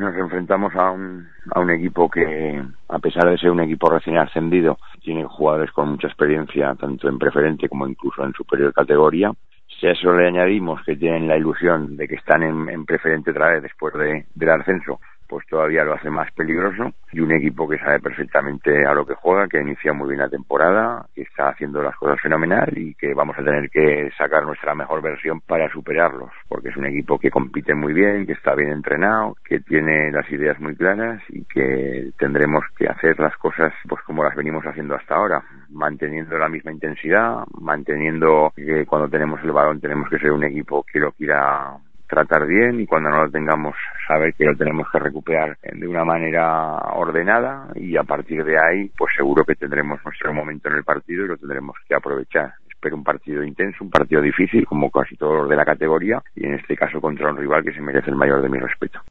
nos enfrentamos a un equipo que, a pesar de ser un equipo recién ascendido, tiene jugadores con mucha experiencia, tanto en preferente como incluso en superior categoría. Si a eso le añadimos que tienen la ilusión de que están en preferente otra vez después del ascenso, pues todavía lo hace más peligroso. Y un equipo que sabe perfectamente a lo que juega, que inicia muy bien la temporada, que está haciendo las cosas fenomenal y que vamos a tener que sacar nuestra mejor versión para superarlos, porque es un equipo que compite muy bien, que está bien entrenado, que tiene las ideas muy claras y que tendremos que hacer las cosas pues como las venimos haciendo hasta ahora, manteniendo la misma intensidad, manteniendo que cuando tenemos el balón tenemos que ser un equipo que lo quiera tratar bien y cuando no lo tengamos saber que lo tenemos que recuperar de una manera ordenada y a partir de ahí pues seguro que tendremos nuestro momento en el partido y lo tendremos que aprovechar. Espero un partido intenso, un partido difícil como casi todos los de la categoría y en este caso contra un rival que se merece el mayor de mi respeto.